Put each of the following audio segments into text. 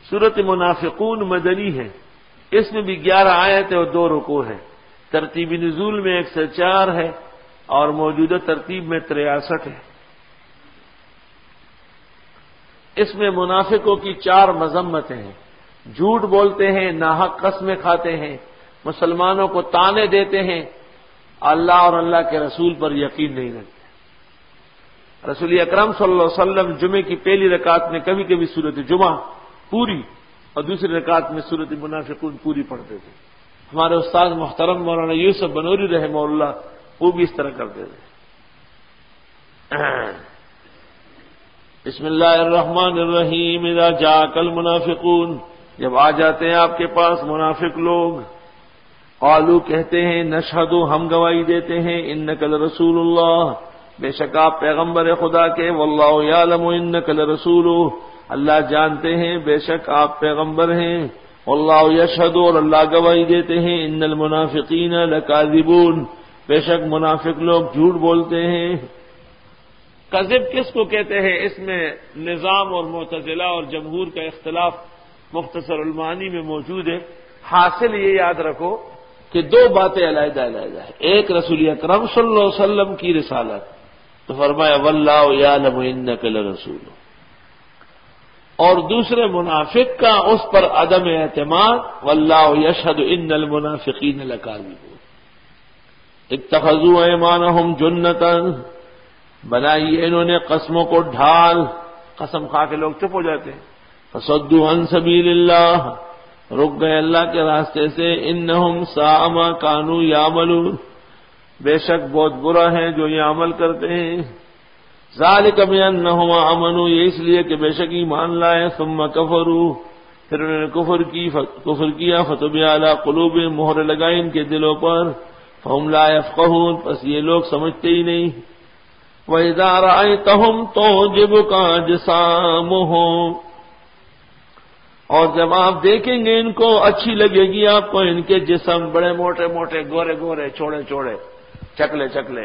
سورۃ منافقون مدنی ہے، اس میں بھی 11 آیتیں اور 2 رکوع ہیں، ترتیب نزول میں 104 ہے اور موجودہ ترتیب میں 63 ہے۔ اس میں منافقوں کی 4 مذمتیں ہیں، جھوٹ بولتے ہیں، ناحق قسمیں کھاتے ہیں، مسلمانوں کو طعنے دیتے ہیں، اللہ اور اللہ کے رسول پر یقین نہیں رکھتے۔ رسول اکرم صلی اللہ علیہ وسلم جمعے کی پہلی رکعت میں کبھی کبھی سورۃ جمعہ پوری اور دوسری رکعت میں سورۃ منافقون پوری پڑھتے تھے۔ ہمارے استاد محترم مولانا یوسف بنوری رحمہ اللہ وہ بھی اس طرح کرتے تھے۔ بسم اللہ الرحمن الرحیم، اذا جاءک المنافقون، جب آ جاتے ہیں آپ کے پاس منافق لوگ، قالوا کہتے ہیں، نشہد ہم گواہی دیتے ہیں، انک لرسول اللہ، بے شک آپ پیغمبر خدا کے، واللہ یعلم انک لرسولہ، اللہ جانتے ہیں بے شک آپ پیغمبر ہیں، واللہ یشہد، اور اللہ گواہی دیتے ہیں، ان المنافقین لکاذبون، بے شک منافق لوگ جھوٹ بولتے ہیں۔ کذب کس کو کہتے ہیں؟ اس میں نظام اور معتزلہ اور جمہور کا اختلاف مختصر المعانی میں موجود ہے۔ حاصل یہ یاد رکھو کہ 2 باتیں علیحدہ علیحدہ ہیں، ایک رسول اکرم صلی اللہ علیہ وسلم کی رسالت، تو فرمایا واللہ یعلم انک لرسول، اور دوسرے منافق کا اس پر عدم اعتماد، واللہ یشہد ان المنافقین لکاذبون، اتخذوا ایمانہم جنتا، بنائی انہوں نے قسموں کو ڈھال، قسم کھا کے لوگ چپ ہو جاتے ہیں، فصدوا عن سبیل اللہ، رک گئے اللہ کے راستے سے، انہم ساء ما کانوا یعملون، بے شک بہت برا ہے جو یہ عمل کرتے ہیں، ذالک بانہم آمنوا، یہ اس لیے کہ بے شک ایمان لائے، ثم کفروا، پھر انہوں نے کفر کیا، فطبع علی قلوبہم، مہر لگائی ان کے دلوں پر، فہم لا یفقہون، پس یہ لوگ سمجھتے ہی نہیں۔ وَإِذَا رَأَيْتَهُمْ تُعْجِبُكَ أَجْسَامُهُمْ، اور جب آپ دیکھیں گے ان کو اچھی لگے گی آپ کو ان کے جسم، بڑے موٹے موٹے، گورے گورے، چوڑے چوڑے، چکلے چکلے،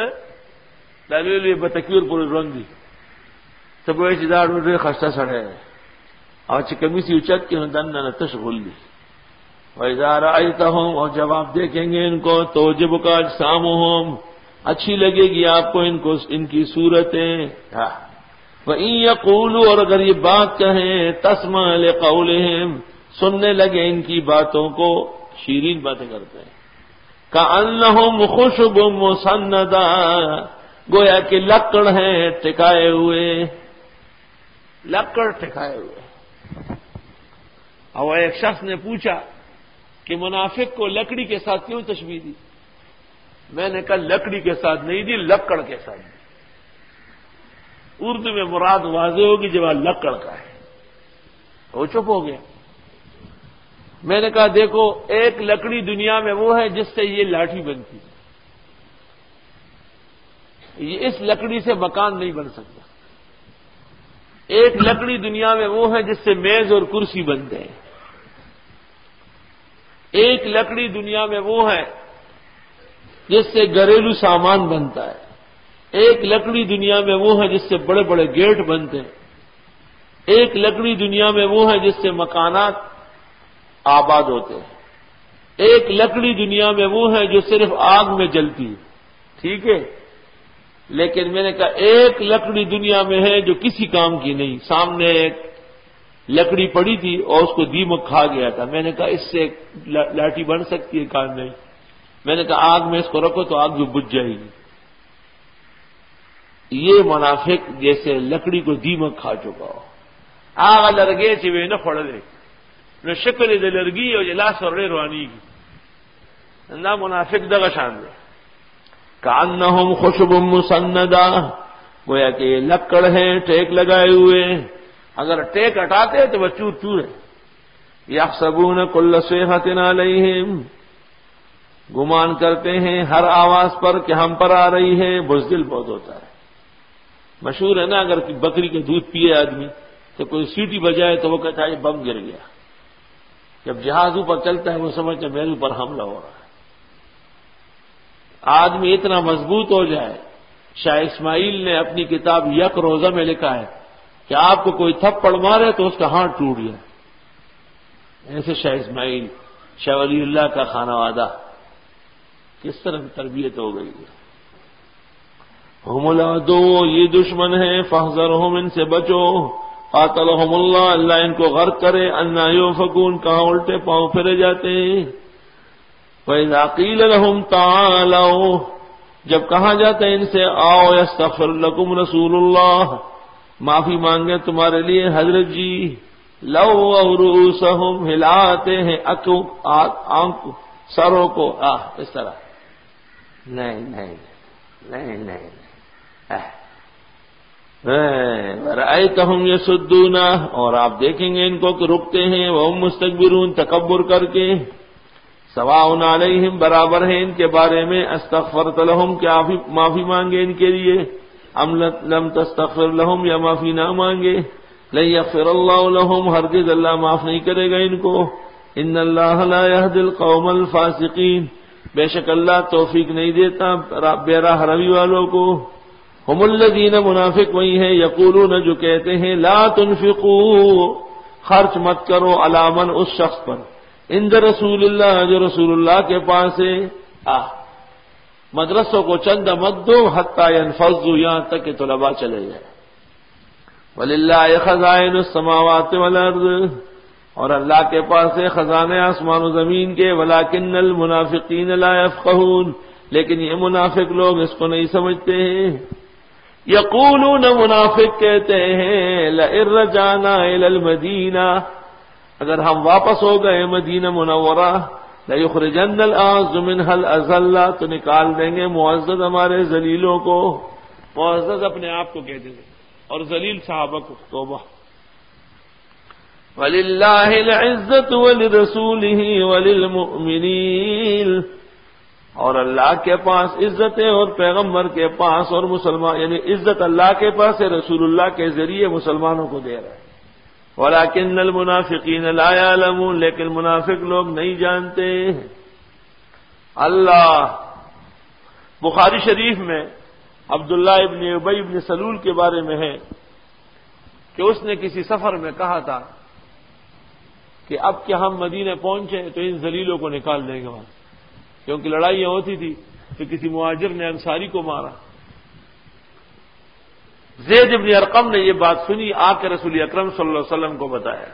دلیل بتکیر پوری رنگی سب اجدار میں خستہ سڑے اور چکمی سی اچت کی دن نہ تشغل دی۔ وَإِذَا رَأَيْتَهُمْ، اور جب آپ دیکھیں گے ان کو، تُعْجِبُكَ أَجْسَامُهُمْ، اچھی لگے گی آپ کو ان کی صورتیں، وَإِن يَقُولُوا، اور اگر یہ بات کہیں، تَسْمَعْ لِقَوْلِهِمْ، سننے لگے ان کی باتوں کو، شیرین باتیں کرتے ہیں، كَأَنَّهُمْ خُشُبٌ مُّسَنَّدَةٌ، گویا کہ لکڑ ہیں ٹکائے ہوئے، لکڑ ٹکائے ہوئے۔ اور ایک شخص نے پوچھا کہ منافق کو لکڑی کے ساتھ کیوں تشبیہ دی؟ میں نے کہا لکڑی کے ساتھ نہیں دی، لکڑ کے ساتھ دی۔ اردو میں مراد واضح ہوگی جب لکڑ کا ہے، وہ چپ ہو گیا۔ میں نے کہا دیکھو، ایک لکڑی دنیا میں وہ ہے جس سے یہ لاٹھی بنتی ہے، یہ اس لکڑی سے مکان نہیں بن سکتا۔ ایک لکڑی دنیا میں وہ ہے جس سے میز اور کرسی بنتے ہیں، ایک لکڑی دنیا میں وہ ہے جس سے گھریلو سامان بنتا ہے، ایک لکڑی دنیا میں وہ ہے جس سے بڑے بڑے گیٹ بنتے ہیں، ایک لکڑی دنیا میں وہ ہے جس سے مکانات آباد ہوتے ہیں، ایک لکڑی دنیا میں وہ ہے جو صرف آگ میں جلتی ہے، ٹھیک ہے؟ لیکن میں نے کہا ایک لکڑی دنیا میں ہے جو کسی کام کی نہیں۔ سامنے ایک لکڑی پڑی تھی اور اس کو دیمک کھا گیا تھا، میں نے کہا اس سے لاٹھی بن سکتی ہے؟ کہا نہیں۔ میں نے کہا آگ میں اس کو رکھو تو آگ بھی بجھ جائے گی۔ یہ منافق جیسے لکڑی کو دیمک کھا چکا ہو، آگ لرگے چوے نہ پڑ دے نہ شکل دے لرگی اور جلاس اور روانی کی نہ منافق دغا شان دے۔ کأنہم خشب مسندہ، گویا کہ یہ لکڑ ہیں ٹیک لگائے ہوئے، اگر ٹیک ہٹاتے تو وہ چور چور ہے۔ یحسبون کل صیحۃ علیہم، گمان کرتے ہیں ہر آواز پر کہ ہم پر آ رہی ہے، بزدل بہت ہوتا ہے۔ مشہور ہے نا، اگر بکری کا دودھ پیے آدمی تو کوئی سیٹی بجائے تو وہ کہتا ہے یہ بم گر گیا۔ جب جہاز اوپر چلتا ہے وہ سمجھتا ہے میرے اوپر حملہ ہو رہا ہے۔ آدمی اتنا مضبوط ہو جائے، شاہ اسماعیل نے اپنی کتاب یک روزہ میں لکھا ہے کہ آپ کو کوئی تھپڑ مارے تو اس کا ہاتھ ٹوٹ جائے، ایسے شاہ اسماعیل، شاہ ولی اللہ کا خانوادہ کس طرح تربیت ہو گئی ہے. ہم العدو، یہ دشمن ہیں، فاحذرہم، ان سے بچو. قاتلہم اللہ، اللہ ان کو غرق کرے. انا یؤفکون، کہاں الٹے پاؤں پھرے جاتے ہیں. وَإِذَا قِيلَ لَهُمْ تَعَالَوْا، جب کہا جاتا ہے ان سے آؤ، یستغفر لکم رسول اللہ، معافی مانگے تمہارے لیے حضرت جی. لَوَّوْا رُؤُوسَهُمْ، ہلاتے ہیں آنکھ سروں کو، اس طرح. نہیں نہیں نہیں نہیں رأیتہم یصدون، اور آپ دیکھیں گے ان کو کہ رکتے ہیں. وہم مستکبرون، تکبر کر کے. سواء علیہم، برابر ہے ان کے بارے میں. استغفرت لہم، کیا معافی مانگے ان کے لیے. ام لم تستغفر لہم، یا معافی نہ مانگے. لن یغفر اللہ لہم، ہرگز اللہ معاف نہیں کرے گا ان کو. ان اللہ لا یہدی القوم الفاسقین، بے شک اللہ توفیق نہیں دیتا بے راہ روی والوں کو. ہم الذین، منافق وہی ہیں، یقولون، جو کہتے ہیں، لا تنفقوا، خرچ مت کرو، علی من، اس شخص پر، عند رسول اللہ، جو رسول اللہ کے پاس ہے. مدرسوں کو چندہ مت دو، حتی ینفضوا، یہاں تک کہ طلباء چلے جائیں. وللہ خزائن السماوات والارض، اور اللہ کے پاس ہے خزانے آسمان و زمین کے. ولکن المنافقین لا یفقہون، لیکن یہ منافق لوگ اس کو نہیں سمجھتے ہیں. یقولون، منافق کہتے ہیں، لئن رجعنا الی المدینہ، اگر ہم واپس ہو گئے مدینہ منورہ، لَيُخْرِجَنَّ الْأَعَزُّ مِنْهَا الْأَذَلَّ، تو نکال دیں گے معزز ہمارے ذلیلوں کو. معزز اپنے آپ کو کہتے تھے، اور ذلیل صحابہ کو. توبہ. وَلِلَّهِ الْعِزَّةُ وَلِرَسُولِهِ وَلِلْمُؤْمِنِينَ، اور اللہ کے پاس عزت ہے، اور پیغمبر کے پاس، اور مسلمان، یعنی عزت اللہ کے پاس ہے، رسول اللہ کے ذریعے مسلمانوں کو دے رہا ہے. وَلَكِنَّ الْمُنَافِقِينَ لَا يَعْلَمُونَ، لیکن منافق لوگ نہیں جانتے. اللہ، بخاری شریف میں عبداللہ ابن ابی ابن سلول کے بارے میں ہے کہ اس نے کسی سفر میں کہا تھا کہ اب کہ ہم مدینہ پہنچے تو ان ذلیلوں کو نکال دیں گے وہاں، کیونکہ لڑائیاں ہوتی تھی تو کسی مہاجر نے انصاری کو مارا. زید ابن ارقم نے یہ بات سنی، آ کے رسول اکرم صلی اللہ علیہ وسلم کو بتایا.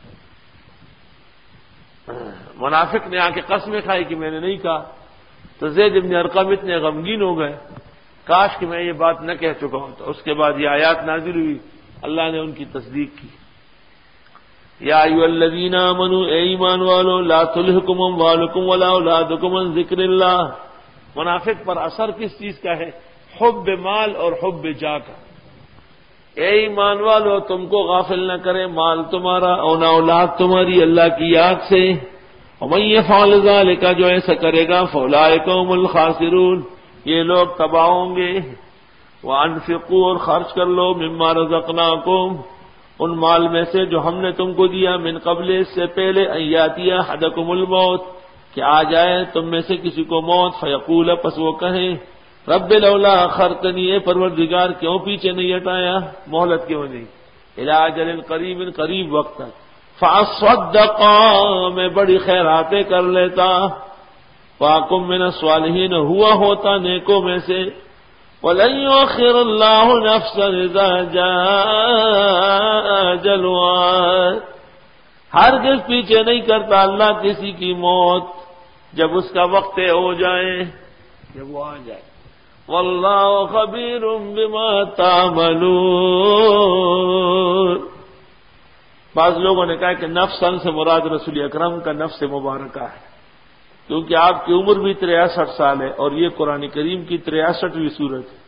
منافق نے آ کے قسمیں کھائی کہ میں نے نہیں کہا. تو زید ابن ارقم اتنے غمگین ہو گئے، کاش کہ میں یہ بات نہ کہہ چکا ہوں. تو اس کے بعد یہ آیات نازل ہوئی، اللہ نے ان کی تصدیق کی. یا ایھا الذین آمنوا، اے ایمان والو، لا تلھکم اموالکم ولا اولادکم عن ذکر اللہ. منافق پر اثر کس چیز کا ہے؟ حب مال اور حب جاہ کا. اے ایمان والو، تم کو غافل نہ کرے مال تمہارا اور نہ اولاد تمہاری اللہ کی یاد سے. ومن یفعل ذلک، جو ایسا کرے گا، فاولئک هم الخاسرون، یہ لوگ تباہ ہوں گے. وانفقوا، اور خرچ کر لو، مما رزقناکم، ان مال میں سے جو ہم نے تم کو دیا، من قبل، اس سے پہلے، ان یاتی احدکم الموت، کہ آ جائے تم میں سے کسی کو موت، فیقول، پس وہ کہیں، رب لولا اخرتنی، اے پروردگار کیوں پیچھے نہیں ہٹایا، مہلت کیوں نہیں، الی اجل قریب، قریب وقت تک، فاصدق، میں بڑی خیراتیں کر لیتا، واکم من الصالحین، ہوا ہوتا نیکوں میں سے. وَلَن يُؤَخِّرَ اللَّهُ نَفْسًا إِذَا جَاءَ أَجَلُهَا، ہرگز پیچھے نہیں کرتا اللہ کسی کی موت جب اس کا وقت ہو جائے، جب وہ آ جائے. وَاللَّهُ خَبِيرٌ بِمَا تَعْمَلُونَ. بعض لوگوں نے کہا کہ نفساً سے مراد رسول اکرم کا نفس مبارکہ ہے، کیونکہ آپ کی عمر بھی 63 سال ہے، اور یہ قرآن کریم کی 63ویں سورت ہے.